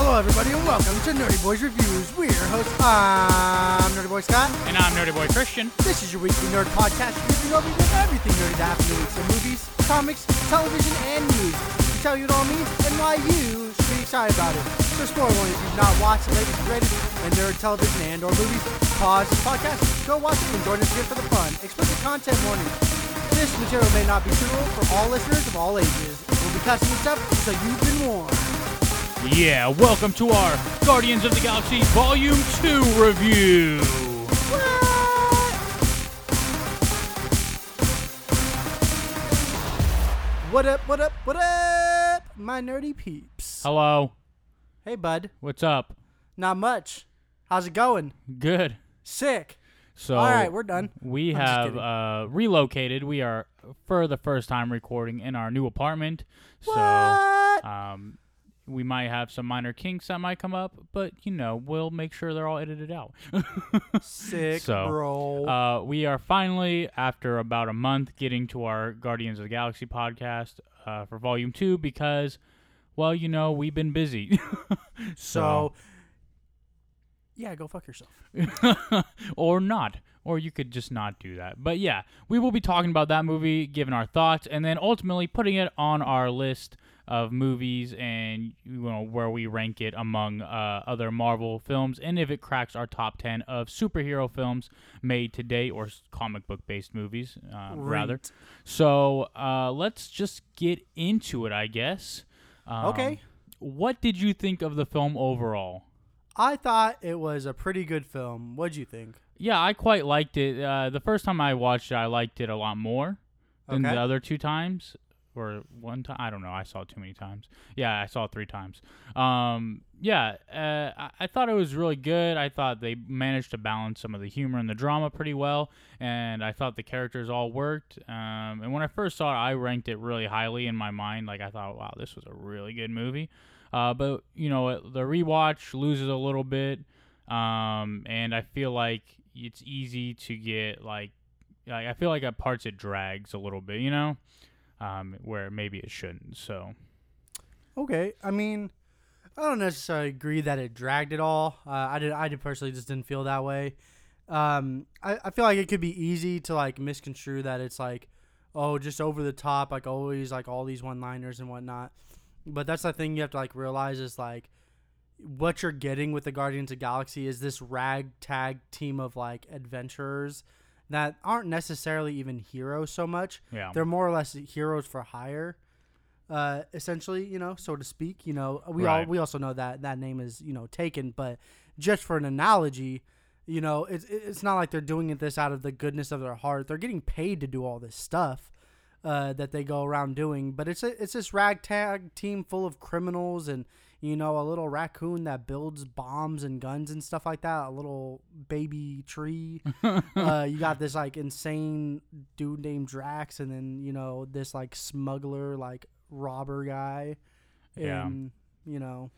Hello, everybody, and welcome to Nerdy Boys Reviews. We're your hosts. I'm Nerdy Boy Scott. And I'm Nerdy Boy Christian. This is your weekly nerd podcast, giving over with everything nerdy that happens in weeks of movies, comics, television, and news. We tell you what it all means and why you should be excited about it. So, spoiler warning, if you've not watched the latest and greatest in nerd television and or movies, pause this podcast, go watch it, and join us here for the fun. Explicit content warning. This material may not be suitable for all listeners of all ages. We'll be cussing and stuff, so you've been warned. Yeah, welcome to our Guardians of the Galaxy Volume 2 review. What up, my nerdy peeps? Hello. Hey, bud. What's up? Not much. How's it going? Good. Sick. So, all right, we're done. We have relocated. We are, for the first time, recording in our new apartment. What? So, we might have some minor kinks that might come up, but, you know, we'll make sure they're all edited out. Sick, So, bro. we are finally, after about a month, getting to our Guardians of the Galaxy podcast for Volume 2 because, well, you know, we've been busy. So, yeah, go fuck yourself. Or not. Or you could just not do that. But yeah, we will be talking about that movie, giving our thoughts, and then ultimately putting it on our list of movies and, you know, where we rank it among other Marvel films and if it cracks our top 10 of superhero films made to date, or comic book based movies rather. So let's just get into it, I guess. Okay. What did you think of the film overall? I thought it was a pretty good film. What'd you think? Yeah, I quite liked it. The first time I watched it, I liked it a lot more than the other two times. Or one time. I don't know. I saw it too many times. Yeah, I saw it 3 times. I thought it was really good. I thought they managed to balance some of the humor and the drama pretty well. And I thought the characters all worked. And when I first saw it, I ranked it really highly in my mind. Like, I thought, wow, this was a really good movie. But, you know, the rewatch loses a little bit. And I feel like it's easy to get, like I feel like at parts it drags a little bit, you know? Where maybe it shouldn't. So, okay. I mean, I don't necessarily agree that it dragged it all. I did personally just didn't feel that way. I feel like it could be easy to like misconstrue that it's like, oh, just over the top, like always, like all these one-liners and whatnot. But that's the thing you have to like realize is like what you're getting with the Guardians of the Galaxy is this ragtag team of like adventurers that aren't necessarily even heroes so much. yeah. They're more or less heroes for hire, essentially, you know, so to speak. You know, we also know that that name is, you know, taken, but just for an analogy, you know, it's not like they're doing this out of the goodness of their heart. They're getting paid to do all this stuff that they go around doing, but it's this ragtag team full of criminals and, you know, a little raccoon that builds bombs and guns and stuff like that. A little baby tree. You got this like insane dude named Drax, and then, you know, this like smuggler, like robber guy. And, you know.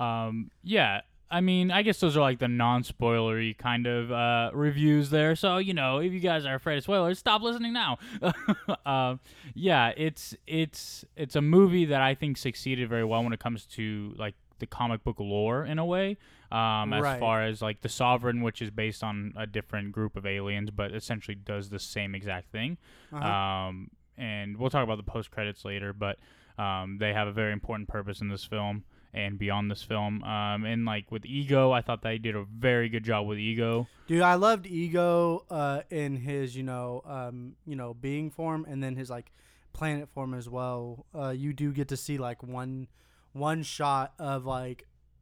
Yeah. I mean, I guess those are like the non-spoilery kind of reviews there. So, you know, if you guys are afraid of spoilers, stop listening now. Yeah, it's a movie that I think succeeded very well when it comes to like the comic book lore in a way. As far as like the Sovereign, which is based on a different group of aliens, but essentially does the same exact thing. And we'll talk about the post-credits later, but they have a very important purpose in this film and beyond this film. And like with Ego, I thought they did a very good job with Ego. Dude, I loved Ego in his, you know, being form, and then his like planet form as well. You do get to see like one shot of like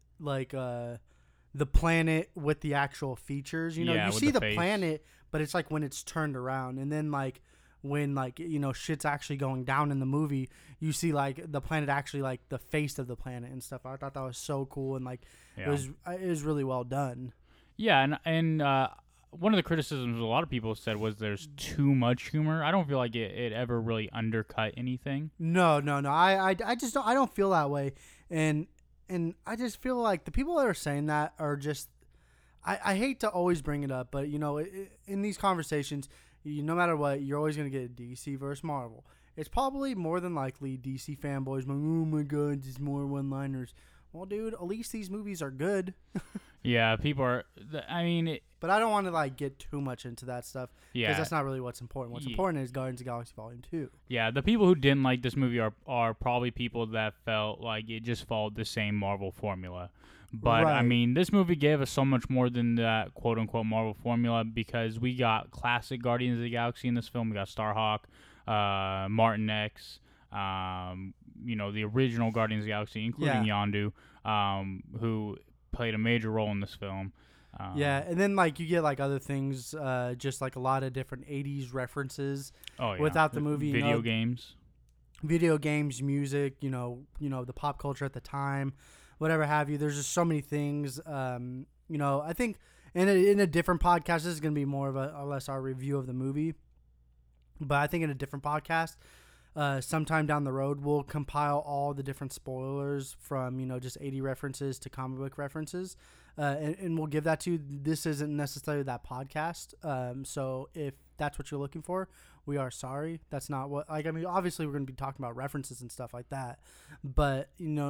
the planet with the actual features. You know, you see the planet, but it's like when it's turned around, and then like when like, you know, shit's actually going down in the movie, you see like the planet actually like the face of the planet and stuff. I thought that was so cool, and like it was really well done. Yeah, and one of the criticisms a lot of people said was there's too much humor. I don't feel like it ever really undercut anything. No. I just don't. I don't feel that way, and I just feel like the people that are saying that are just. I hate to always bring it up, but you know, in these conversations, no matter what, you're always gonna get DC versus Marvel. It's probably more than likely DC fanboys going, oh my god, just more one-liners. well, dude, at least these movies are good. Yeah, people are. I mean, but I don't want to like get too much into that stuff. Yeah, because that's not really what's important. What's important is Guardians of the Galaxy Volume 2. Yeah, the people who didn't like this movie are probably people that felt like it just followed the same Marvel formula. But right. I mean, this movie gave us so much more than that quote unquote Marvel formula, because we got classic Guardians of the Galaxy in this film. We got Starhawk, Martin X, the original Guardians of the Galaxy, including Yondu, who played a major role in this film. And then like you get like other things, just like a lot of different 80s references. Without the movie, video games, music, the pop culture at the time, whatever have you. There's just so many things. I think in a different podcast, this is going to be more of a less our review of the movie. But I think in a different podcast, sometime down the road, we'll compile all the different spoilers from, just 80 references to comic book references. And we'll give that to you. This isn't necessarily that podcast. So if that's what you're looking for, we are sorry. That's not what, obviously we're going to be talking about references and stuff like that. But,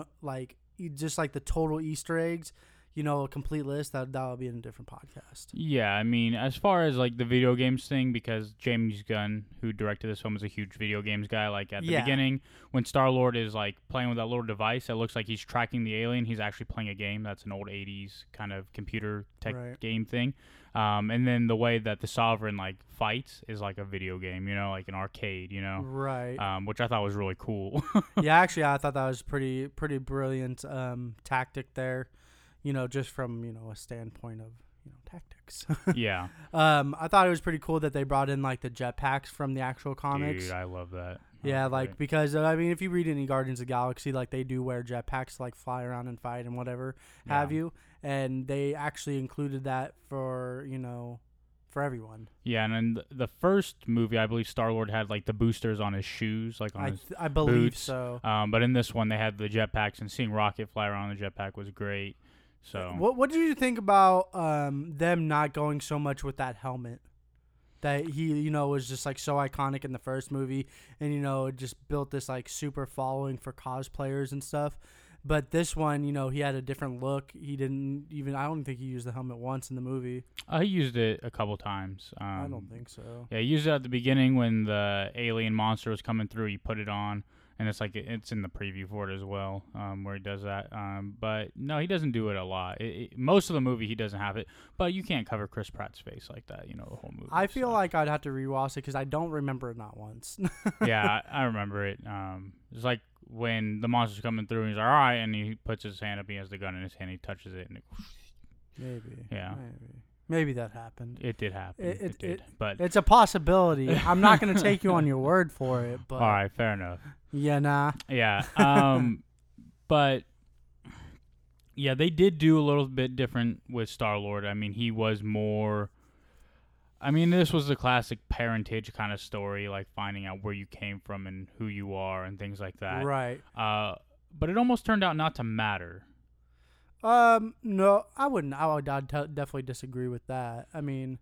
just like the total Easter eggs, a complete list, that'll be in a different podcast. Yeah, I mean, as far as like the video games thing, because James Gunn, who directed this film, is a huge video games guy. Like at the beginning, when Star-Lord is like playing with that little device, it looks like he's tracking the alien. He's actually playing a game. That's an old 80s kind of computer tech game thing. And then the way that the Sovereign like fights is like a video game, like an arcade, Right. Which I thought was really cool. Yeah, actually, I thought that was pretty brilliant tactic there. Just from, a standpoint of, tactics. Yeah. I thought it was pretty cool that they brought in, like, the jetpacks from the actual comics. Dude, I love that. Yeah, because, if you read any Guardians of the Galaxy, like, they do wear jetpacks to, like, fly around and fight and whatever have you. And they actually included that for, for everyone. Yeah, and in the first movie, I believe Star-Lord had, like, the boosters on his shoes, like, on his I believe boots. so. But in this one, they had the jetpacks, and seeing Rocket fly around the jetpack was great. So what did you think about them not going so much with that helmet? That he, was just like so iconic in the first movie, and it just built this like super following for cosplayers and stuff. But this one, he had a different look. He didn't even. I don't think he used the helmet once in the movie. He used it a couple times. I don't think so. Yeah, he used it at the beginning when the alien monster was coming through. He put it on. And it's in the preview for it as well, where he does that. But no, he doesn't do it a lot. Most of the movie, he doesn't have it. But you can't cover Chris Pratt's face like that, the whole movie. I feel like I'd have to rewatch it because I don't remember it not once. Yeah, I remember it. It's like when the monster's coming through, and he's like, all right, and he puts his hand up, he has the gun in his hand, he touches it, and maybe. Yeah. Maybe that happened. It did happen. It did. But it's a possibility. I'm not going to take you on your word for it. But all right, fair enough. Yeah, nah. Yeah. But yeah, they did do a little bit different with Star-Lord. I mean, he was more. I mean, this was the classic parentage kind of story, like finding out where you came from and who you are and things like that. Right. But it almost turned out not to matter. No, I wouldn't. I'd definitely disagree with that. I mean,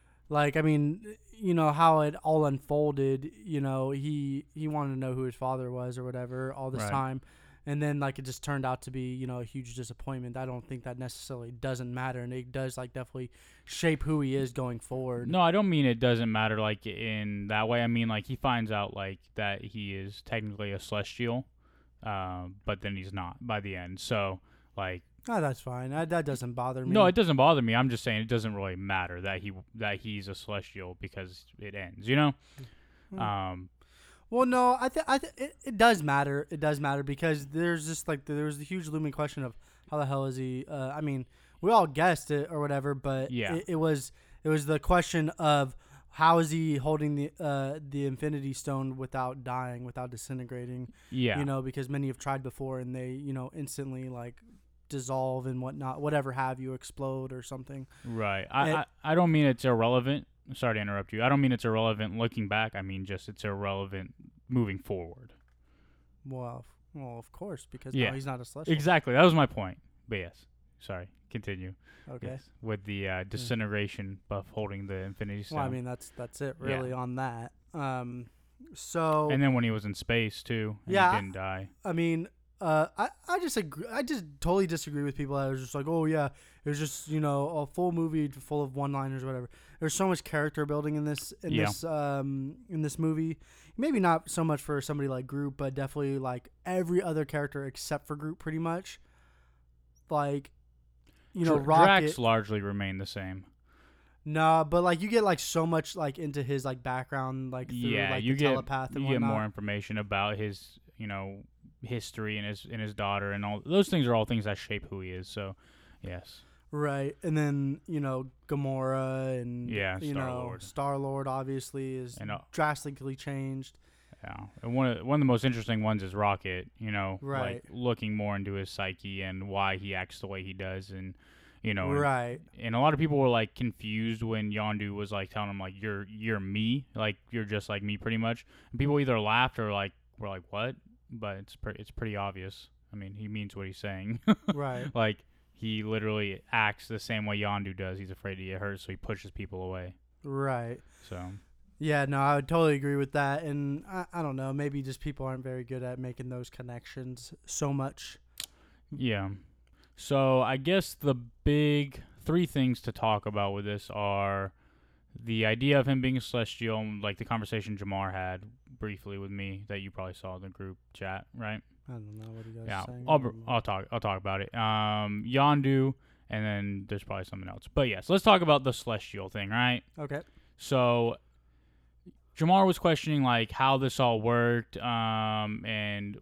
how it all unfolded, he wanted to know who his father was or whatever all this time. And then, it just turned out to be, a huge disappointment. I don't think that necessarily doesn't matter. And it does, definitely shape who he is going forward. No, I don't mean it doesn't matter, in that way. I mean, he finds out, that he is technically a Celestial, but then he's not by the end. So, Oh, that's fine. That doesn't bother me. No, it doesn't bother me. I'm just saying it doesn't really matter that he's a Celestial because it ends, Well, no, it does matter. It does matter because there's just there's the huge looming question of how the hell is he? I mean, we all guessed it or whatever, but it was the question of how is he holding the Infinity Stone without dying, without disintegrating? Yeah, because many have tried before and they instantly dissolve and whatnot, whatever have you, explode or something. Right. I don't mean it's irrelevant. Sorry to interrupt you. I don't mean it's irrelevant looking back. I mean just it's irrelevant moving forward. Well, of course, because now he's not a Celestial. Exactly. That was my point. But yes. Sorry. Continue. Okay. Yes. With the disintegration buff holding the Infinity Stone. Well, I mean that's it really on that. So. And then when he was in space too, and he didn't die. I mean. I just agree, I just totally disagree with people that are just like, oh yeah, it was just a full movie full of one-liners or whatever. There's so much character building in this in this movie. Maybe not so much for somebody like Groot, but definitely like every other character except for Groot, pretty much. Like, Rocket. Drax largely remained the same. No, but like you get like so much like into his like background, like through like the telepath and you get more information about his history and his daughter and all those things are all things that shape who he is. So, yes. Right, and then Gamora and Star-Lord obviously is drastically changed. Yeah, and one of the most interesting ones is Rocket. Right. Like looking more into his psyche and why he acts the way he does, and right. And a lot of people were like confused when Yondu was like telling him like you're me, like you're just like me pretty much. And people either laughed or like were like what, but it's pretty obvious. I mean, he means what he's saying. Right. Like he literally acts the same way Yondu does. He's afraid to get hurt, so he pushes people away. Right. So. Yeah, no, I would totally agree with that, and I don't know, maybe just people aren't very good at making those connections so much. Yeah. So I guess the big 3 things to talk about with this are the idea of him being a Celestial, like the conversation Jamar had briefly with me that you probably saw in the group chat, right? I don't know what you guys are saying. I'll talk about it. Yondu, and then there's probably something else. But yes, let's talk about the Celestial thing, right? Okay. So Jamar was questioning like how this all worked, and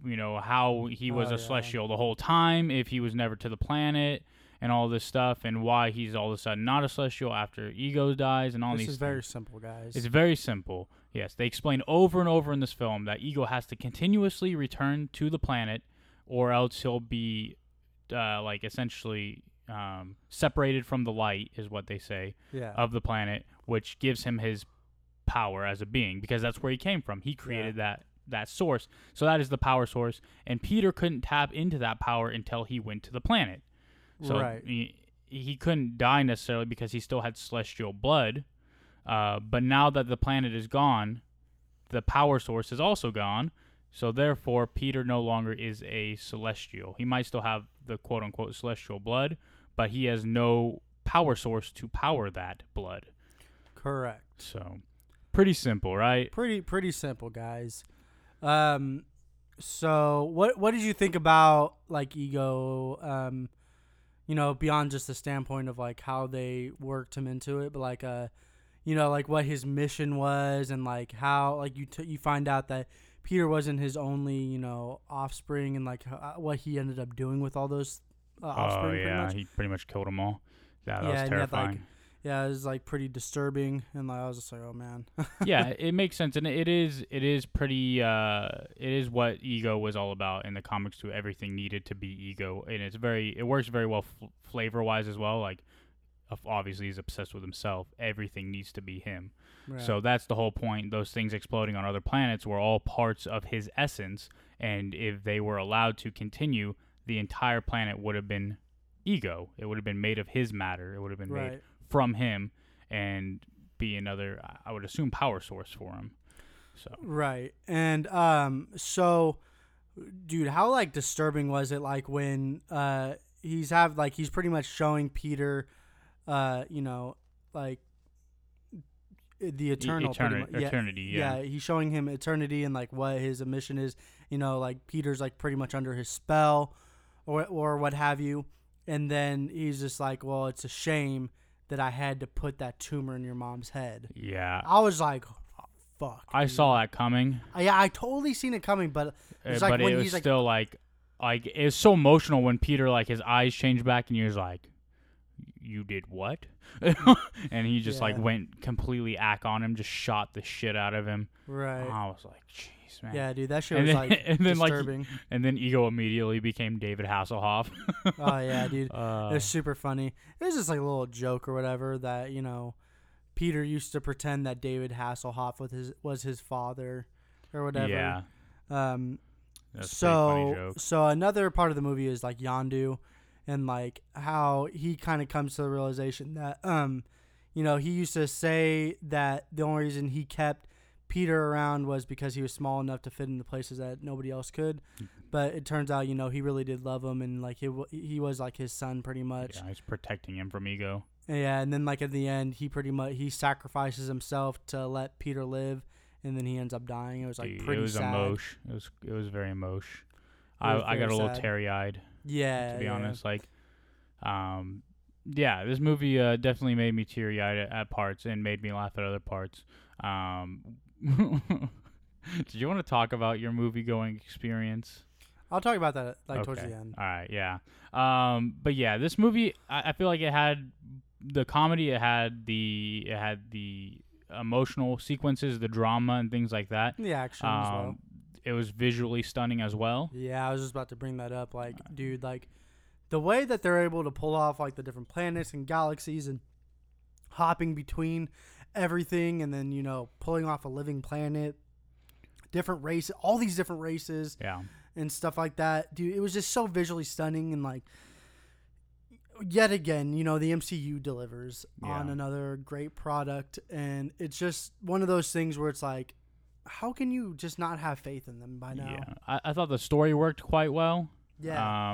how he was a Celestial the whole time if he was never to the planet, and all this stuff, and why he's all of a sudden not a Celestial after Ego dies, and all these. This is very simple, guys. It's very simple. Yes, they explain over and over in this film that Ego has to continuously return to the planet, or else he'll be, essentially separated from the light, is what they say, of the planet, which gives him his power as a being, because that's where he came from. He created that source, so that is the power source, and Peter couldn't tap into that power until he went to the planet. So right. he couldn't die necessarily because he still had Celestial blood, but now that the planet is gone, the power source is also gone, so therefore Peter no longer is a Celestial. He might still have the quote-unquote Celestial blood, but he has no power source to power that blood. Correct. So pretty simple, right? Pretty simple, guys. So what did you think about like Ego? Beyond just the standpoint of like how they worked him into it, but like like what his mission was, and like how like you find out that Peter wasn't his only offspring, and like what he ended up doing with all those offspring. Oh yeah, he pretty much killed them all. Yeah, that was terrifying. Yeah, it was like pretty disturbing, and like, I was just like, "Oh man." Yeah, it makes sense, and it is pretty. It is what Ego was all about in the comics too. Everything needed to be Ego, and it works very well flavor wise as well. Like, obviously he's obsessed with himself. Everything needs to be him. Right. So that's the whole point. Those things exploding on other planets were all parts of his essence, and if they were allowed to continue, the entire planet would have been Ego. It would have been made of his matter. It would have been made from him, and be another, I would assume, power source for him. So right. And so dude, how like disturbing was it like when he's pretty much showing Peter like the eternity. Yeah, he's showing him eternity and like what his mission is, like Peter's like pretty much under his spell or what have you, and then he's just like, well, it's a shame that I had to put that tumor in your mom's head. Yeah. I was like, oh, fuck. I saw that coming. Yeah, I totally seen it coming, but it's like when he's still like it was so emotional when Peter, like, his eyes changed back and he was like, you did what? And he just like went completely ack on him, just shot the shit out of him. Right. I was like, jeez, man. Yeah, dude, that shit was like disturbing. And then Ego immediately became David Hasselhoff. Oh yeah, dude, it was super funny. It was just like a little joke or whatever that Peter used to pretend that David Hasselhoff was his father or whatever. Yeah. That's a funny joke. So another part of the movie is like Yondu, and like how he kind of comes to the realization that he used to say that the only reason he kept Peter around was because he was small enough to fit into places that nobody else could. But it turns out, he really did love him, and like he was like his son pretty much. Yeah, he's protecting him from Ego. Yeah, and then like at the end, he sacrifices himself to let Peter live, and then he ends up dying. It was like pretty sad. It was very emotional. I got a little teary-eyed. Yeah, to be honest, like, yeah, this movie definitely made me teary-eyed at parts and made me laugh at other parts. Did you want to talk about your movie-going experience? I'll talk about that towards the end. All right, yeah. But yeah, this movie, I feel like it had the comedy, it had the emotional sequences, the drama, and things like that. The action as well. It was visually stunning as well. Yeah, I was just about to bring that up. Like, dude, like the way that they're able to pull off like the different planets and galaxies and hopping between everything, and then pulling off a living planet, different races, all these different races. Yeah. And stuff like that, dude. It was just so visually stunning, and like, yet again, the MCU delivers on another great product, and it's just one of those things where it's like, how can you just not have faith in them by now? Yeah, I thought the story worked quite well. Yeah.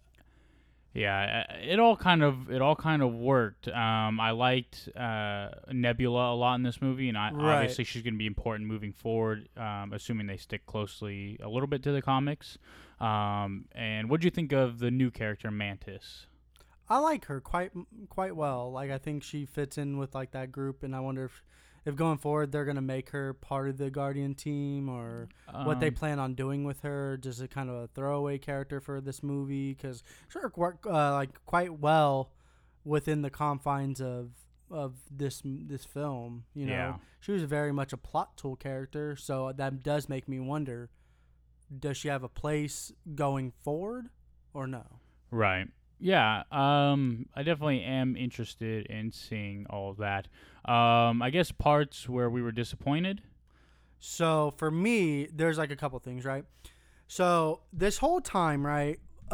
It all kind of worked. I liked Nebula a lot in this movie, and obviously she's going to be important moving forward, assuming they stick closely a little bit to the comics. And what do you think of the new character Mantis? I like her quite well. Like, I think she fits in with like that group, and I wonder if going forward they're going to make her part of the Guardian team, or what they plan on doing with her, just a kind of a throwaway character for this movie, because she worked like quite well within the confines of this film. She was very much a plot tool character, so that does make me wonder, does she have a place going forward or no? Right. Yeah, I definitely am interested in seeing all of that. I guess parts where we were disappointed. So for me, there's like a couple things, right? So this whole time, right?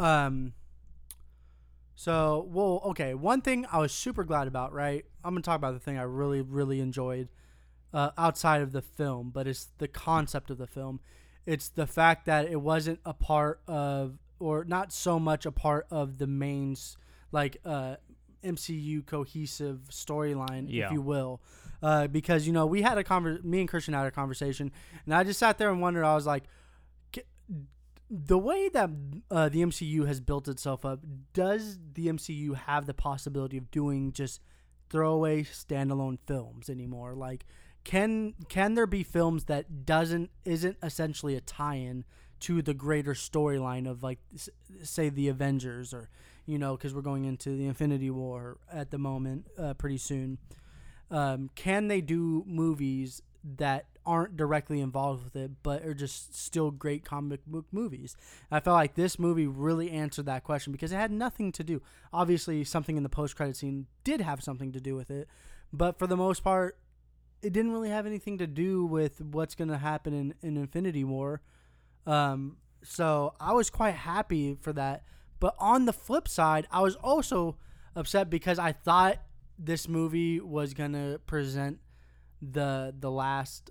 One thing I was super glad about, right? I'm gonna talk about the thing I really, really enjoyed outside of the film, but it's the concept of the film. It's the fact that it wasn't a part of, or not so much a part of the main, like, MCU cohesive storyline, if you will. Because, we had me and Christian had a conversation, and I just sat there and wondered, I was like, the way that the MCU has built itself up, does the MCU have the possibility of doing just throwaway standalone films anymore? Like, can there be films that isn't essentially a tie-in to the greater storyline of, like, say, the Avengers, or, because we're going into the Infinity War at the moment pretty soon. Can they do movies that aren't directly involved with it, but are just still great comic book movies? I felt like this movie really answered that question, because it had nothing to do. Obviously, something in the post-credit scene did have something to do with it, but for the most part, it didn't really have anything to do with what's going to happen in Infinity War. So I was quite happy for that. But on the flip side, I was also upset because I thought this movie was going to present the last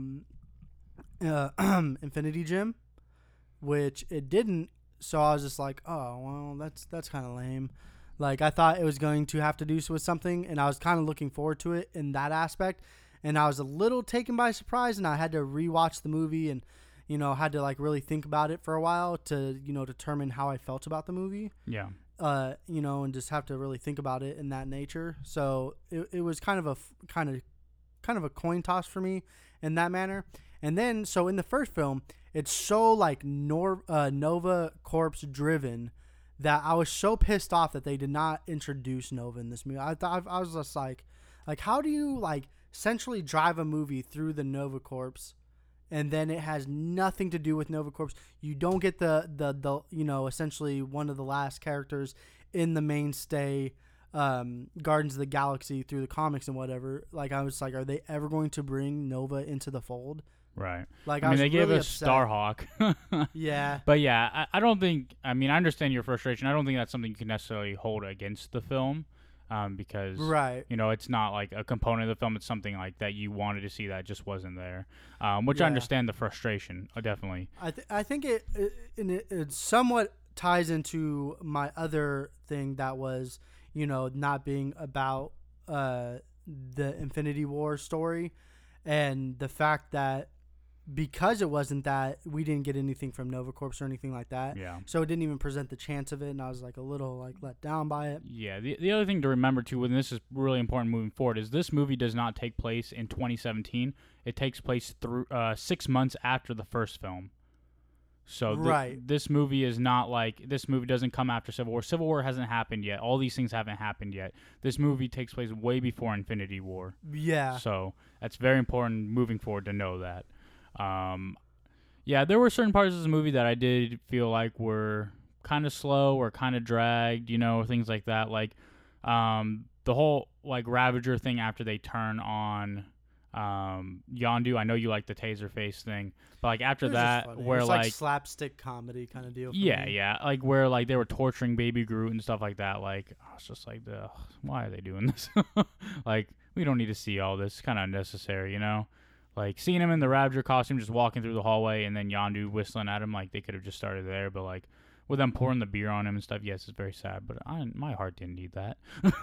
Infinity Gem, which it didn't. So I was just like, oh, well, that's kind of lame. Like, I thought it was going to have to do with something, and I was kind of looking forward to it in that aspect. And I was a little taken by surprise, and I had to rewatch the movie, and had to like really think about it for a while to determine how I felt about the movie. Yeah. And just have to really think about it in that nature. So it was kind of a coin toss for me in that manner. And then, so in the first film, it's so like Nova Corps driven that I was so pissed off that they did not introduce Nova in this movie. I was just like how do you like centrally drive a movie through the Nova Corps, and then it has nothing to do with Nova Corps? You don't get the essentially one of the last characters in the mainstay Guardians of the Galaxy through the comics and whatever. Like, I was like, are they ever going to bring Nova into the fold? Right. Like, I mean, they gave really us Starhawk. Yeah. But yeah, I don't think, I understand your frustration. I don't think that's something you can necessarily hold against the film. because right. it's not like a component of the film. It's something like that you wanted to see that just wasn't there, which I Yeah. understand the frustration, definitely. I think it somewhat ties into my other thing that was, not being about the Infinity War story, and the fact that because it wasn't that, we didn't get anything from Nova Corps or anything like that. Yeah. So it didn't even present the chance of it, and I was like a little like let down by it. Yeah. The other thing to remember too, and this is really important moving forward, is this movie does not take place in 2017. It takes place through 6 months after the first film. So this movie is not like, this movie doesn't come after Civil War. Civil War hasn't happened yet. All these things haven't happened yet. This movie takes place way before Infinity War. Yeah. So that's very important moving forward to know that. Yeah, there were certain parts of this movie that I did feel like were kind of slow or kind of dragged, things like that. Like the whole like Ravager thing after they turn on Yondu. I know you like the taser face thing, but like after that, where it's like slapstick comedy kind of deal. Yeah, like where like they were torturing Baby Groot and stuff like that. Like I was just like, why are they doing this? Like we don't need to see all this. It's kind of unnecessary, Like seeing him in the Ravager costume, just walking through the hallway, and then Yondu whistling at him. Like they could have just started there, but like with them pouring the beer on him and stuff. Yes, it's very sad, but my heart didn't need that.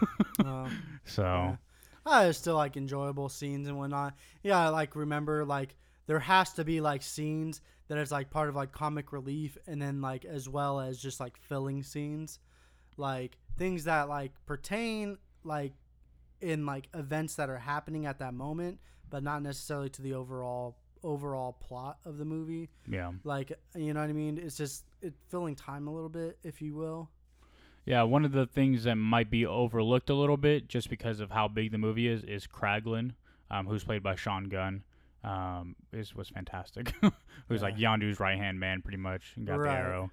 So. Yeah. It's still like enjoyable scenes and whatnot. Yeah, I like remember like there has to be like scenes that is like part of like comic relief, and then like as well as just like filling scenes, like things that like pertain like in like events that are happening at that moment, but not necessarily to the overall plot of the movie. Yeah. Like, you know what I mean? It's just filling time a little bit, if you will. Yeah, one of the things that might be overlooked a little bit just because of how big the movie is Kraglin, who's played by Sean Gunn. Was fantastic. Who's like Yondu's right-hand man pretty much, and got the arrow.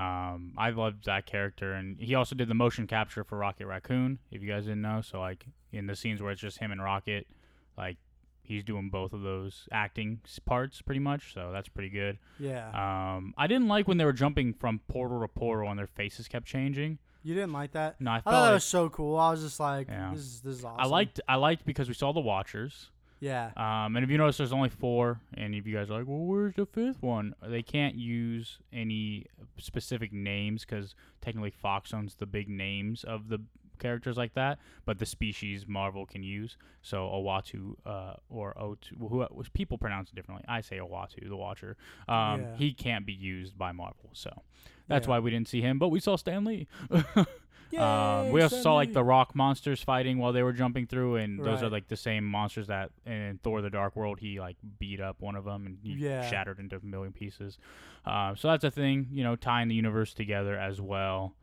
I loved that character, and he also did the motion capture for Rocket Raccoon, if you guys didn't know. So like in the scenes where it's just him and Rocket, like he's doing both of those acting parts pretty much, so that's pretty good. Yeah. I didn't like when they were jumping from portal to portal and their faces kept changing. You didn't like that? No, I thought that was so cool. I was just like, this is awesome. I liked because we saw the Watchers. Yeah. And if you notice, there's only 4, and if you guys are like, well, where's the 5th one? They can't use any specific names because technically Fox owns the big names of the characters like that, but the species Marvel can use. So Uatu or Otu, who people pronounce it differently. I say Uatu, the Watcher. He can't be used by Marvel, so that's why we didn't see him. But we saw Stan Lee. We also saw like the rock monsters fighting while they were jumping through, and those are like the same monsters that in Thor: The Dark World he like beat up one of them and he shattered into a million pieces. So that's a thing, tying the universe together as well.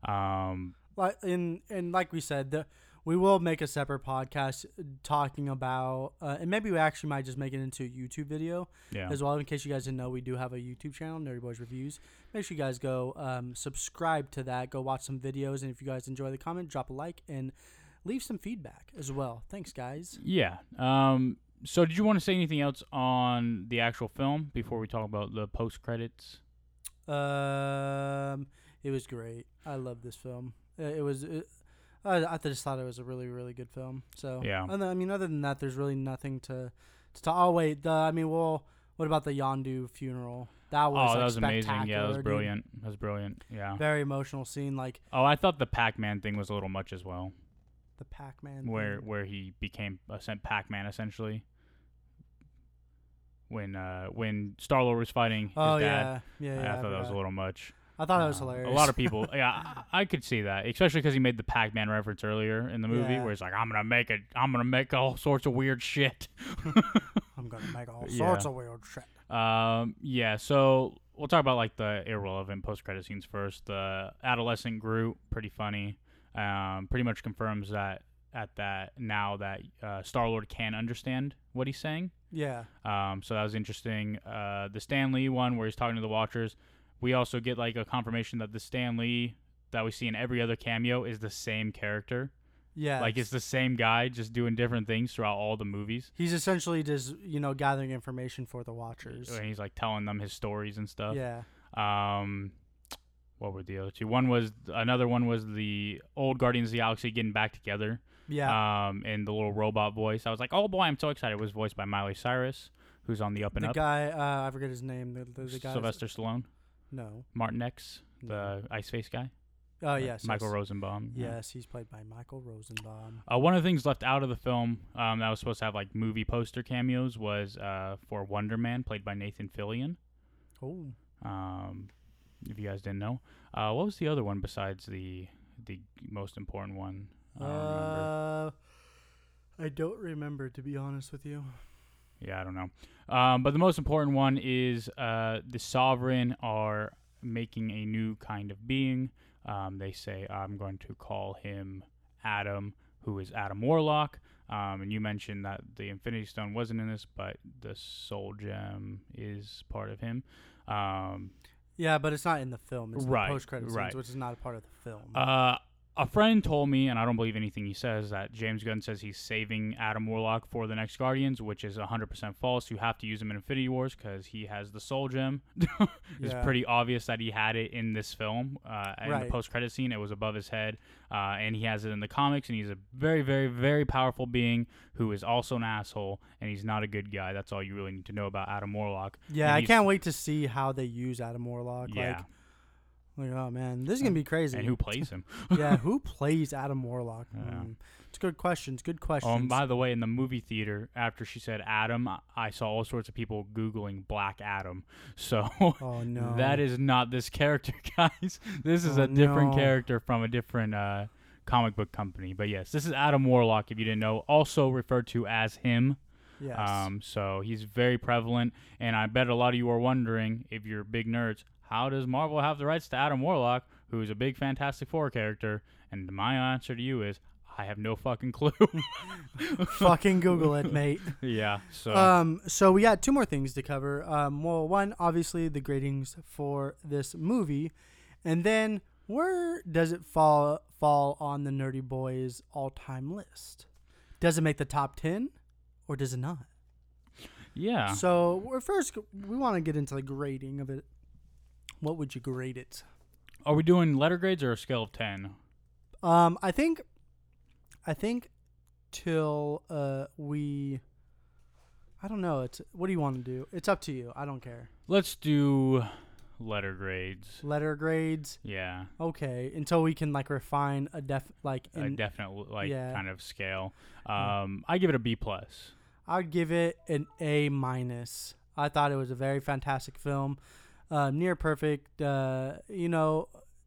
Like like we said, we will make a separate podcast talking about, and maybe we actually might just make it into a YouTube video as well. In case you guys didn't know, we do have a YouTube channel, Nerdy Boys Reviews. Make sure you guys go subscribe to that. Go watch some videos, and if you guys enjoy the comment, drop a like and leave some feedback as well. Thanks, guys. Yeah. So did you want to say anything else on the actual film before we talk about the post credits? It was great. I love this film. I just thought it was a really, really good film. So yeah. I mean, other than that, there's really nothing to talk. Oh wait, what about the Yondu funeral? That was amazing. Yeah, that was brilliant. That was brilliant. Yeah. Very emotional scene. Like. Oh, I thought the Pac-Man thing was a little much as well. The Pac-Man. Where he became Pac-Man essentially. When Star-Lord was fighting his dad. Yeah. I thought that was a little much. I thought it was hilarious. A lot of people, I could see that, especially because he made the Pac-Man reference earlier in the movie, where he's like, "I'm gonna make all sorts of weird shit." I'm gonna make all sorts of weird shit. Yeah. So we'll talk about like the irrelevant post-credit scenes first. The adolescent Groot, pretty funny. Pretty much confirms that now that Star-Lord can understand what he's saying. Yeah. So that was interesting. The Stan Lee one where he's talking to the Watchers. We also get like a confirmation that the Stan Lee that we see in every other cameo is the same character. Yeah. Like it's the same guy just doing different things throughout all the movies. He's essentially just, gathering information for the Watchers. And he's like telling them his stories and stuff. Yeah. what were the other two? Another one was the old Guardians of the Galaxy getting back together. Yeah. And the little robot voice. I was like, oh boy, I'm so excited. It was voiced by Miley Cyrus, who's on the up and the up. guy, I forget his name. The guy. Sylvester Stallone. No. Martin X, the Ice Face guy. Oh, yes. Michael Rosenbaum. Yes, he's played by Michael Rosenbaum. One of the things left out of the film that was supposed to have like movie poster cameos was for Wonder Man, played by Nathan Fillion. Oh. If you guys didn't know, what was the other one besides the most important one? I don't remember, to be honest with you. Yeah, I don't know. But the most important one is the Sovereign are making a new kind of being. They say, I'm going to call him Adam, who is Adam Warlock. And you mentioned that the Infinity Stone wasn't in this, but the Soul Gem is part of him. Yeah, but it's not in the film. It's right, the post-credit scenes, right. which is not a part of the film. A friend told me, and I don't believe anything he says, that James Gunn says he's saving Adam Warlock for the next Guardians, which is 100% false. You have to use him in Infinity Wars because he has the Soul Gem. It's pretty obvious that he had it in this film. In the post-credit scene, it was above his head, and he has it in the comics, and he's a very, very, very powerful being who is also an asshole, and he's not a good guy. That's all you really need to know about Adam Warlock. Yeah, I can't wait to see how they use Adam Warlock. Yeah. Like, oh man, this is gonna be crazy. And who plays him? Yeah, who plays Adam Warlock? Yeah. It's good questions. Good questions. Oh, and by the way, in the movie theater, after she said Adam, I saw all sorts of people Googling Black Adam. So oh no, that is not this character, guys. This is a different character from a different comic book company. But yes, this is Adam Warlock. If you didn't know, also referred to as him. Yes. So he's very prevalent, and I bet a lot of you are wondering, if you're big nerds, how does Marvel have the rights to Adam Warlock, who is a big Fantastic Four character? And my answer to you is, I have no fucking clue. Fucking Google it, mate. Yeah. So we got two more things to cover. Well, one, obviously the gradings for this movie, and then where does it fall on the Nerdy Boys all-time list? Does it make the top 10, or does it not? Yeah. So first, we want to get into the grading of it. What would you grade it? Are we doing letter grades or a scale of 10? I think till we. I don't know. What do you want to do? It's up to you. I don't care. Let's do letter grades. Letter grades. Yeah. Okay. Until we can refine a definite kind of scale. I give it a B+. I'd give it an A-. I thought it was a very fantastic film. Near perfect. In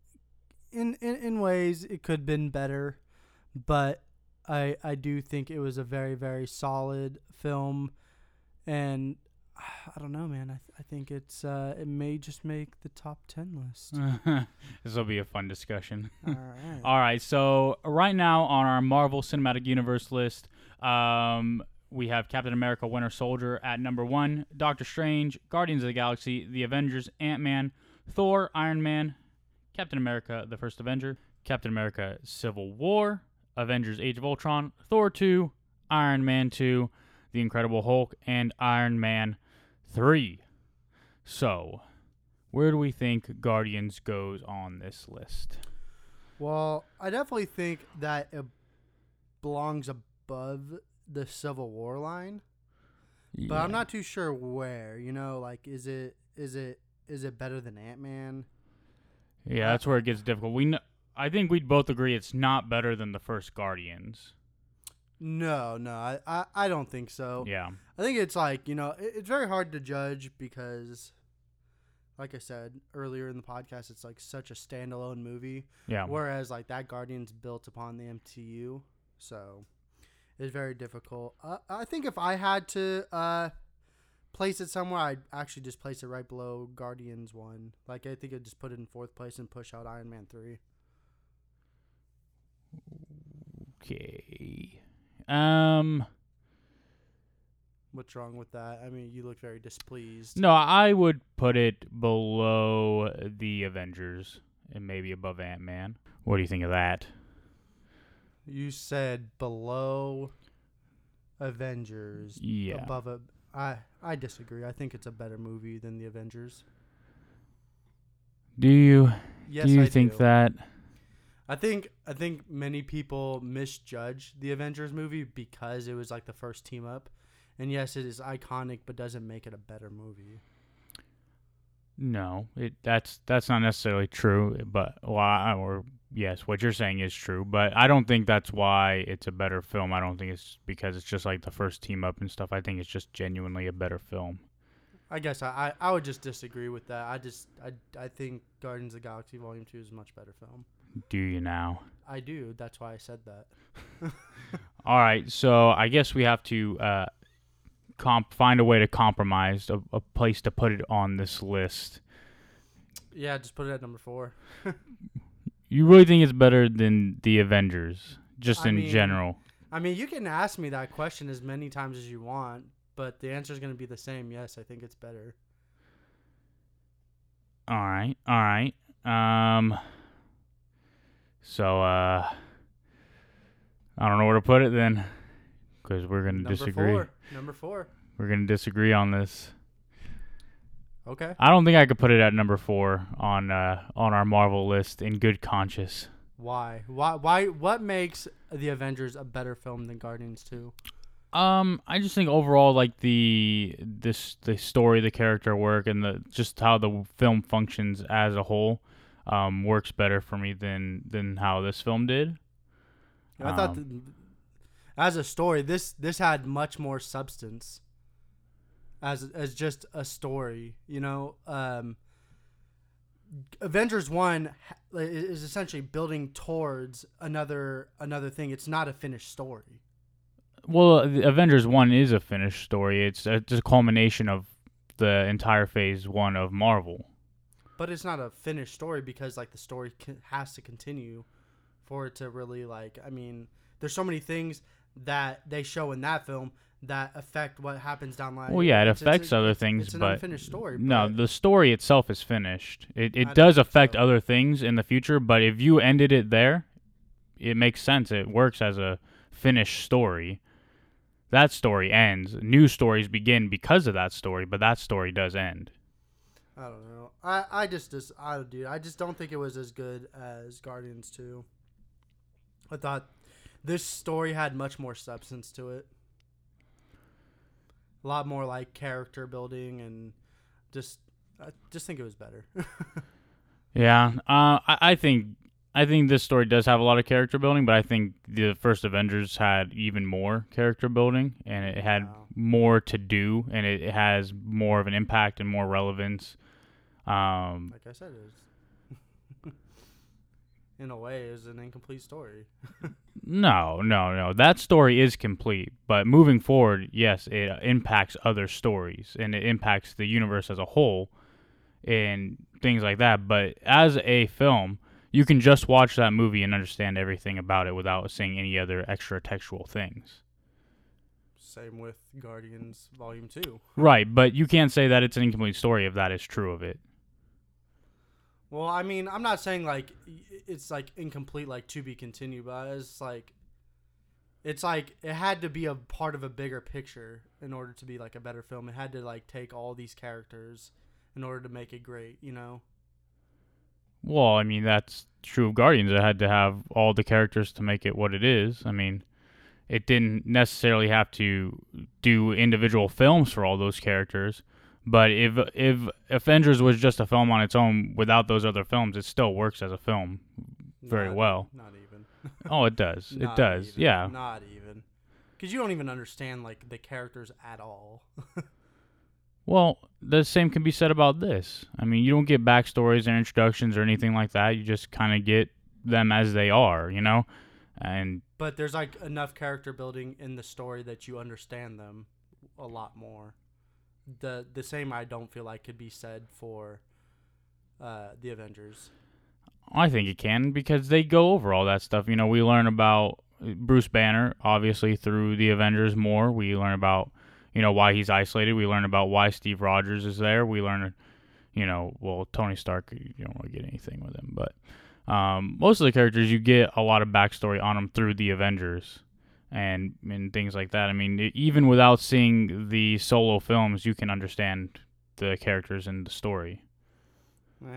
ways it could have been better, but I do think it was a very, very solid film, and I don't know, man. I think it may just make the top 10 list. This will be a fun discussion. All right. All right. So right now on our Marvel Cinematic Universe list, we have Captain America Winter Soldier at number 1, Doctor Strange, Guardians of the Galaxy, The Avengers, Ant-Man, Thor, Iron Man, Captain America, The First Avenger, Captain America Civil War, Avengers Age of Ultron, Thor 2, Iron Man 2, The Incredible Hulk, and Iron Man 3. So, where do we think Guardians goes on this list? Well, I definitely think that it belongs above the Civil War line, but I'm not too sure where. Is it better than Ant-Man? Yeah, that's where it gets difficult. I think we'd both agree it's not better than the first Guardians. No, I don't think so. Yeah, I think it's it's very hard to judge because, like I said earlier in the podcast, it's such a standalone movie. Yeah. Whereas that Guardians built upon the MCU, so. It's very difficult. I think if I had to place it somewhere, I'd actually just place it right below Guardians 1. I think I'd just put it in 4th place and push out Iron Man 3. Okay. What's wrong with that? I mean, you look very displeased. No, I would put it below the Avengers and maybe above Ant-Man. What do you think of that? You said below Avengers. Yeah. Above I disagree. I think it's a better movie than the Avengers. Do you? Yes, do you I think do. that? I think many people misjudge the Avengers movie because it was like the first team up, and yes, it is iconic, but doesn't make it a better movie. No, that's not necessarily true. But why? Or yes, what you're saying is true. But I don't think that's why it's a better film. I don't think it's because it's just like the first team up and stuff. I think it's just genuinely a better film. I guess I would just disagree with that. I think Guardians of the Galaxy Volume 2 is a much better film. Do you now? I do. That's why I said that. All right, so I guess we have to find a way to compromise a place to put it on this list. Yeah, just put it at number 4. You really think it's better than the Avengers, just in general? I mean, you can ask me that question as many times as you want, but the answer is going to be the same. Yes, I think it's better. All right. So, I don't know where to put it then, because we're going to disagree. Number 4. We're going to disagree on this. Okay. I don't think I could put it at number 4 on our Marvel list in good conscience. Why? What makes the Avengers a better film than Guardians 2? I just think overall, like the story, the character work, and just how the film functions as a whole, works better for me than how this film did. I thought as a story, this had much more substance. As just a story, Avengers 1 is essentially building towards another thing. It's not a finished story. Well, Avengers 1 is a finished story. It's a culmination of the entire Phase 1 of Marvel. But it's not a finished story because, like, the story has to continue for it to really, like, I mean, there's so many things that they show in that film that affect what happens down the line. Well, yeah, it affects other things, it's an but unfinished story. No, the story itself is finished. It does affect other things in the future, but if you ended it there, it makes sense. It works as a finished story. That story ends. New stories begin because of that story, but that story does end. I don't know. I just don't think it was as good as Guardians 2. I thought this story had much more substance to it. A lot more like character building, and I just think it was better. Yeah, I think this story does have a lot of character building, but I think the first Avengers had even more character building, and it had more to do, and it has more of an impact and more relevance. Like I said, in a way, is an incomplete story. No. That story is complete, but moving forward, yes, it impacts other stories, and it impacts the universe as a whole, and things like that. But as a film, you can just watch that movie and understand everything about it without seeing any other extra textual things. Same with Guardians Volume 2. Right, but you can't say that it's an incomplete story if that is true of it. Well, I mean, I'm not saying, like, it's, like, incomplete, like, to be continued, but it's like it had to be a part of a bigger picture in order to be, like, a better film. It had to, like, take all these characters in order to make it great, Well, I mean, that's true of Guardians. It had to have all the characters to make it what it is. I mean, it didn't necessarily have to do individual films for all those characters. But if Avengers was just a film on its own without those other films, it still works as a film very well. Not even. Oh, it does. It does. Even. Yeah. Not even. Because you don't even understand, like, the characters at all. Well, the same can be said about this. I mean, you don't get backstories or introductions or anything like that. You just kind of get them as they are, But there's, like, enough character building in the story that you understand them a lot more. The same I don't feel like could be said for the Avengers. I think it can, because they go over all that stuff. We learn about Bruce Banner, obviously, through the Avengers more. We learn about, why he's isolated. We learn about why Steve Rogers is there. We learn, Tony Stark, you don't really get anything with him. But most of the characters, you get a lot of backstory on them through the Avengers and things like that. I mean, even without seeing the solo films, you can understand the characters and the story. Yeah.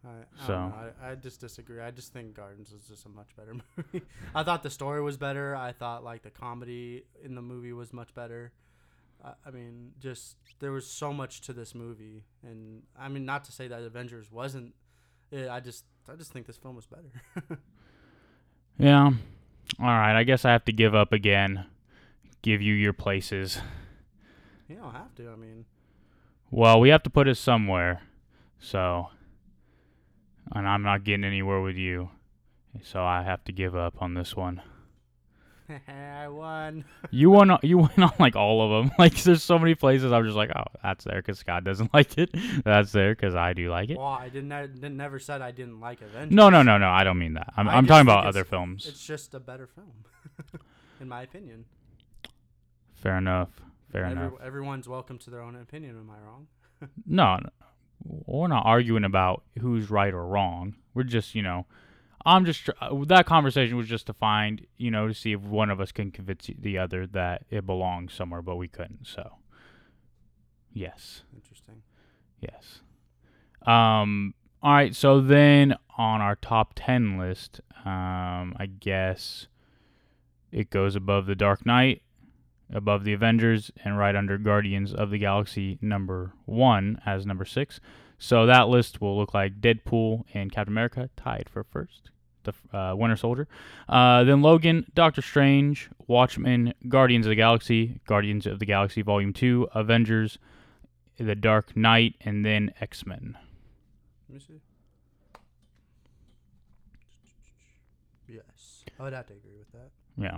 I don't know. I just disagree. I just think Guardians is just a much better movie. I thought the story was better. I thought like the comedy in the movie was much better. I mean, just there was so much to this movie, and I mean, not to say that Avengers wasn't. I just think this film was better. Yeah. All right. I guess I have to give up again. Give you your places. You don't have to. I mean. Well, we have to put it somewhere. So. And I'm not getting anywhere with you. So I have to give up on this one. I won. You went on like all of them. Like there's so many places I'm just like, oh, that's there because Scott doesn't like it. That's there because I do like it. Well, I never said I didn't like Avengers. No. I don't mean that. I'm talking about other films. It's just a better film, in my opinion. Fair enough. Everyone's welcome to their own opinion. Am I wrong? No, we're not arguing about who's right or wrong. We're just, I'm just that conversation was just to find, to see if one of us can convince the other that it belongs somewhere, but we couldn't. So, yes. Interesting. Yes. All right. So then on our top 10 list, I guess it goes above The Dark Knight, above The Avengers, and right under Guardians of the Galaxy number 1 as number 6. So that list will look like Deadpool and Captain America tied for first, the Winter Soldier. Then Logan, Doctor Strange, Watchmen, Guardians of the Galaxy Volume 2, Avengers, The Dark Knight, and then X-Men. Let me see. Yes. I would have to agree with that. Yeah.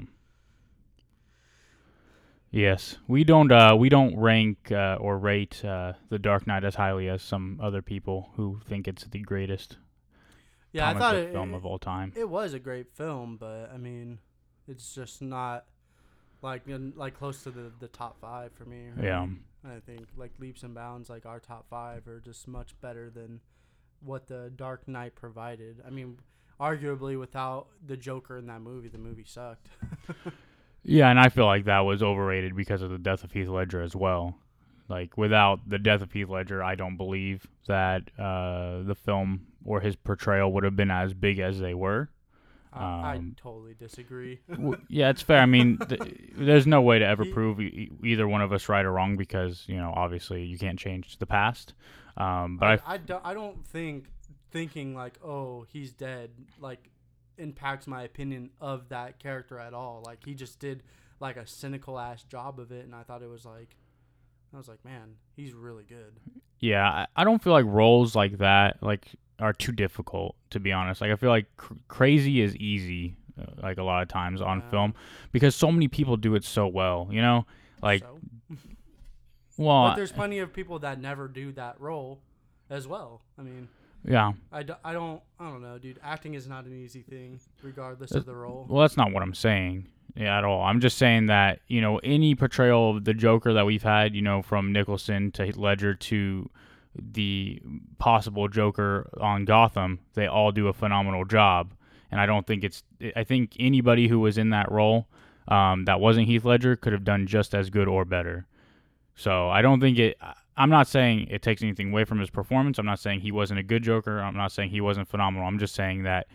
Yes, we don't rank or rate The Dark Knight as highly as some other people who think it's the greatest comic book film of all time. It was a great film, but I mean, it's just not like close to the top 5 for me. Right? Yeah, I think like leaps and bounds, like our top 5 are just much better than what The Dark Knight provided. I mean, arguably without the Joker in that movie, the movie sucked. Yeah, and I feel like that was overrated because of the death of Heath Ledger as well. Like, without the death of Heath Ledger, I don't believe that the film or his portrayal would have been as big as they were. I totally disagree. Yeah, it's fair. I mean, there's no way to ever prove either one of us right or wrong because, obviously you can't change the past. But I don't think thinking like, oh, he's dead, like, impacts my opinion of that character at all. Like, he just did like a cynical ass job of it, and I was like, man, he's really good. Yeah, I don't feel like roles like that are too difficult, to be honest. Like, I feel like crazy is easy like a lot of times on film because so many people do it so well, like well, but there's plenty of people that never do that role as well. I mean, yeah. I don't know, dude. Acting is not an easy thing, regardless of the role. Well, that's not what I'm saying at all. I'm just saying that, any portrayal of the Joker that we've had, from Nicholson to Heath Ledger to the possible Joker on Gotham, they all do a phenomenal job. And I don't think I think anybody who was in that role that wasn't Heath Ledger could have done just as good or better. So I don't think I'm not saying it takes anything away from his performance. I'm not saying he wasn't a good Joker. I'm not saying he wasn't phenomenal. I'm just saying that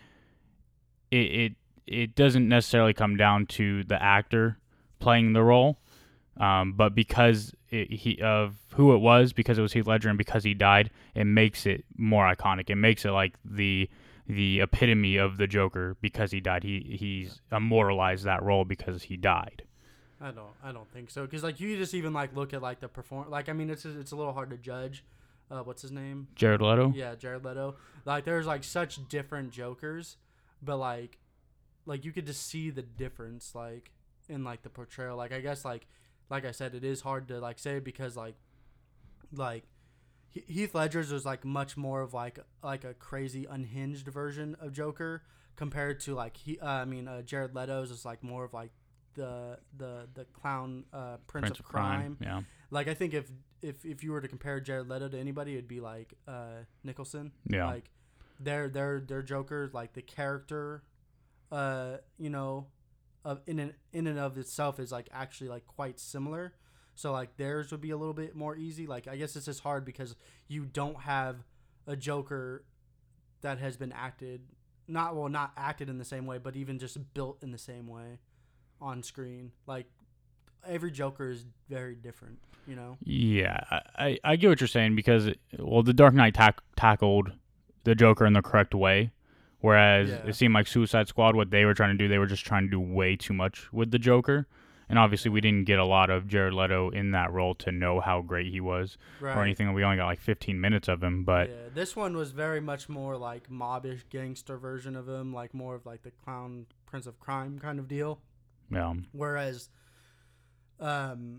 it doesn't necessarily come down to the actor playing the role, but because of who it was, because it was Heath Ledger and because he died, it makes it more iconic. It makes it like the epitome of the Joker because he died. He's immortalized that role because he died. I don't think so, because like you just even like look at like the like, I mean, it's a little hard to judge. What's his name? Jared Leto. Yeah, Jared Leto. Like, there's like such different Jokers, but like you could just see the difference like in like the portrayal. Like, I guess like I said, it is hard to like say because like Heath Ledger's was like much more of like a crazy unhinged version of Joker compared to like Jared Leto's is like more of like the clown Prince of Crime. Yeah. Like, I think if you were to compare Jared Leto to anybody, it'd be like Nicholson. Yeah. Like their Joker, like the character, in and of itself is like actually like quite similar. So like theirs would be a little bit more easy. Like, I guess it's just hard because you don't have a Joker that has been acted, not acted in the same way, but even just built in the same way on screen. Like every Joker is very different, you know? Yeah, I get what you're saying because, The Dark Knight tackled the Joker in the correct way, whereas it seemed like Suicide Squad, what they were trying to do, they were just trying to do way too much with the Joker. And obviously, we didn't get a lot of Jared Leto in that role to know how great he was or anything. We only got like 15 minutes of him. But this one was very much more like mobbish gangster version of him, like more of like the clown prince of crime kind of deal. Yeah. Whereas, the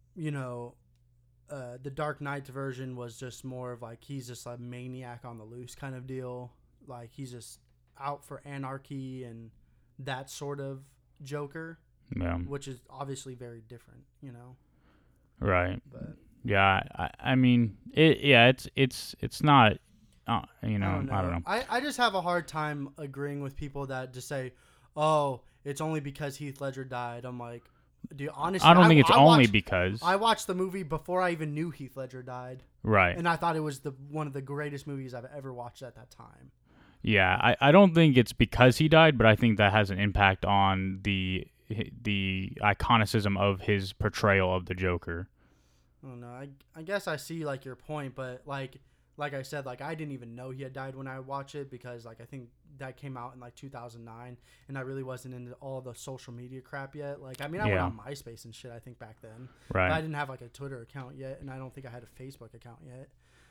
Dark Knight version was just more of like he's just a maniac on the loose kind of deal. Like he's just out for anarchy and that sort of Joker. Yeah. Which is obviously very different, you know. Right. But yeah, I mean, it's not, I don't know. I just have a hard time agreeing with people that just say, "Oh, it's only because Heath Ledger died." I'm like, dude, honestly, I don't think it's only because I watched the movie before I even knew Heath Ledger died. Right. And I thought it was one of the greatest movies I've ever watched at that time. Yeah, I don't think it's because he died, but I think that has an impact on the iconicism of his portrayal of the Joker. I don't know. I guess I see like your point, but like I said, like I didn't even know he had died when I watched it because like I think that came out in like 2009, and I really wasn't into all the social media crap yet. Like I mean, I went on MySpace and shit. I think back then, right? But I didn't have like a Twitter account yet, and I don't think I had a Facebook account yet.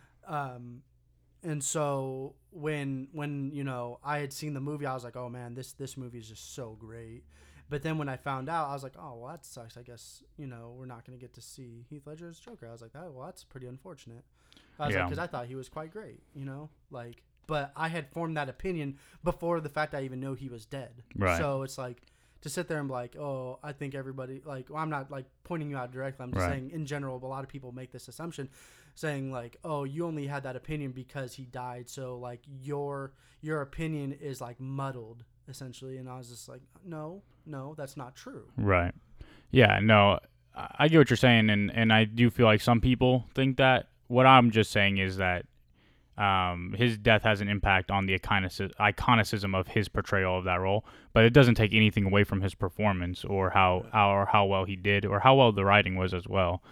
And so when I had seen the movie, I was like, oh man, this movie is just so great. But then when I found out, I was like, oh, well, that sucks. I guess, we're not going to get to see Heath Ledger's Joker. I was like, that's pretty unfortunate. I was like, because I thought he was quite great, but I had formed that opinion before the fact I even knew he was dead. Right. So it's like to sit there and be like, oh, I think everybody, I'm not like pointing you out directly. I'm just saying in general, a lot of people make this assumption saying like, oh, you only had that opinion because he died. So like your opinion is like muddled essentially. And I was just like, no, that's not true. Right. Yeah, no, I get what you're saying. And I do feel like some people think that. What I'm just saying is that his death has an impact on the iconicism of his portrayal of that role, but it doesn't take anything away from his performance or how well he did or how well the writing was as well.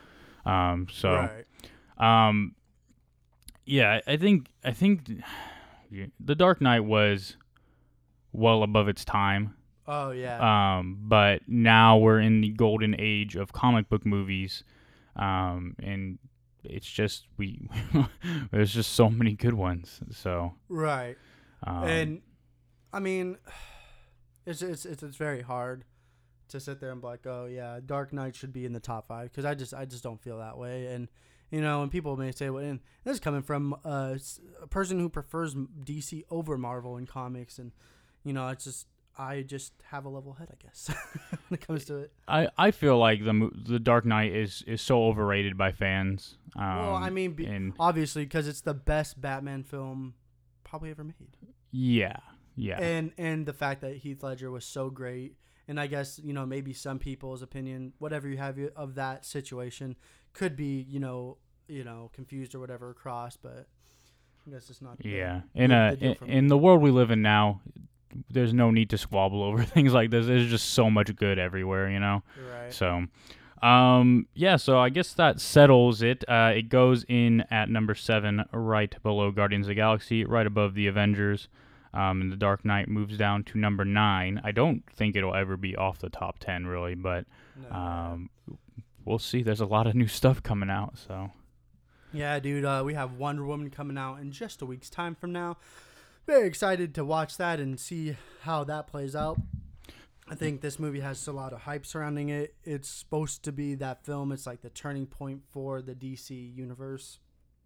Yeah, I think The Dark Knight was well above its time. Oh yeah. But now we're in the golden age of comic book movies, and it's just there's just so many good ones. So right. And I mean, it's very hard to sit there and be like, oh yeah, Dark Knight should be in the top 5 because I just don't feel that way. And and people may say, well, and this is coming from a person who prefers DC over Marvel in comics, and I just have a level head, I guess, when it comes to it. I feel like the Dark Knight is so overrated by fans. Well, I mean, obviously, because it's the best Batman film probably ever made. Yeah. And the fact that Heath Ledger was so great, and I guess, maybe some people's opinion, whatever you have of that situation, could be, confused or whatever across, but I guess it's not. Yeah. In the world we live in now, there's no need to squabble over things like this. There's just so much good everywhere, Right. So, so I guess that settles it. It goes in at number 7, right below Guardians of the Galaxy, right above the Avengers. And The Dark Knight moves down to number 9. I don't think it'll ever be off the top 10, really, but we'll see. There's a lot of new stuff coming out, so. Yeah, dude, we have Wonder Woman coming out in just a week's time from now. Very excited to watch that and see how that plays out. I think this movie has a lot of hype surrounding it. It's supposed to be that film. It's like the turning point for the DC universe.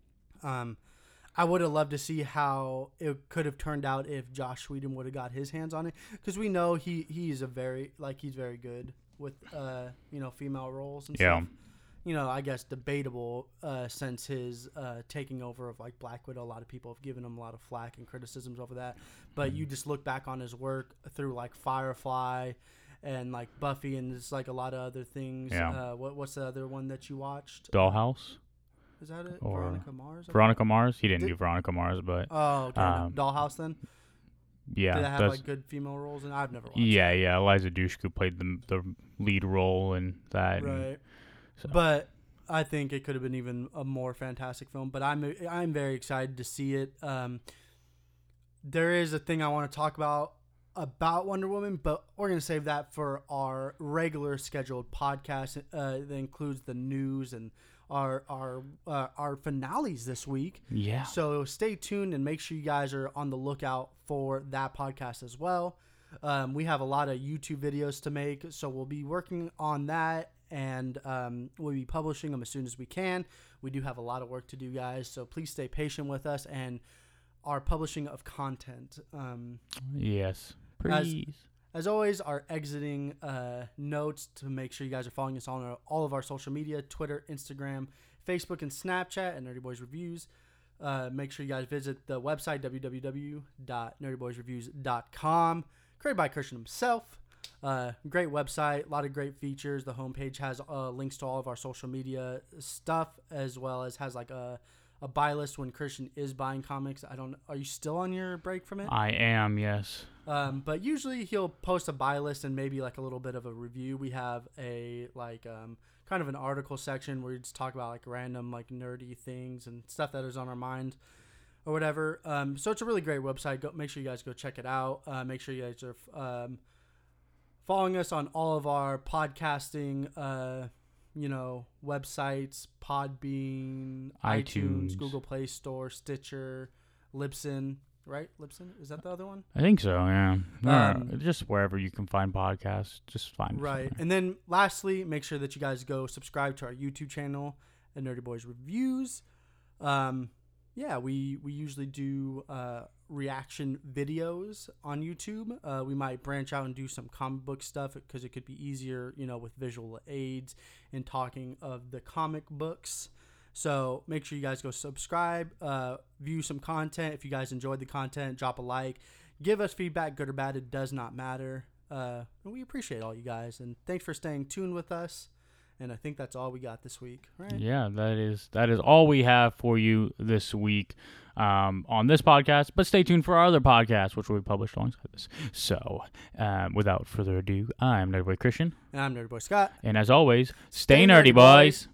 I would have loved to see how it could have turned out if Josh Whedon would have got his hands on it, because we know he's very good with female roles and stuff. I guess debatable since his taking over of like Black Widow. A lot of people have given him a lot of flack and criticisms over that. But you just look back on his work through like Firefly and like Buffy and there's like a lot of other things. Yeah. What's the other one that you watched? Dollhouse. Is that it? Or Veronica Mars? Veronica Mars? He didn't do Veronica Mars, but... Oh, okay. Dollhouse then? Yeah. Did it have like good female roles? And I've never watched Yeah. Eliza Dushku played the lead role in that. Right. But I think it could have been even a more fantastic film. But I'm very excited to see it. There is a thing I want to talk about Wonder Woman, but we're going to save that for our regular scheduled podcast that includes the news and our finales this week. Yeah. So stay tuned and make sure you guys are on the lookout for that podcast as well. We have a lot of YouTube videos to make, so we'll be working on that, and we'll be publishing them as soon as we can. We do have a lot of work to do, guys, so please stay patient with us and our publishing of content. Yes. Please. As always, our exiting notes to make sure you guys are following us on all of our social media, Twitter, Instagram, Facebook, and Snapchat at Nerdy Boys Reviews. Make sure you guys visit the website, www.nerdyboysreviews.com, created by Christian himself. Great website, a lot of great features. The homepage has links to all of our social media stuff, as well as has like a buy list when Christian is buying comics. Are you still on your break from it? I am, yes. But usually he'll post a buy list and maybe like a little bit of a review. We have a kind of an article section where we just talk about like random like nerdy things and stuff that is on our mind or whatever. So it's a really great website. Make sure you guys go check it out. Make sure you guys are following us on all of our podcasting websites, Podbean, iTunes, Google Play Store, Stitcher, Libsyn, right? Libsyn? Is that the other one? I think so, yeah. Just wherever you can find podcasts, just find it. Right. And then lastly, make sure that you guys go subscribe to our YouTube channel at Nerdy Boys Reviews. We usually do reaction videos on YouTube. We might branch out and do some comic book stuff because it could be easier, with visual aids and talking of the comic books. So make sure you guys go subscribe, view some content. If you guys enjoyed the content, drop a like, give us feedback, good or bad. It does not matter. And we appreciate all you guys. And thanks for staying tuned with us. And I think that's all we got this week, right? Yeah, that is all we have for you this week on this podcast. But stay tuned for our other podcast, which will be published alongside this. So, without further ado, I'm Nerdy Boy Christian. And I'm Nerdy Boy Scott. And as always, stay nerdy, boys.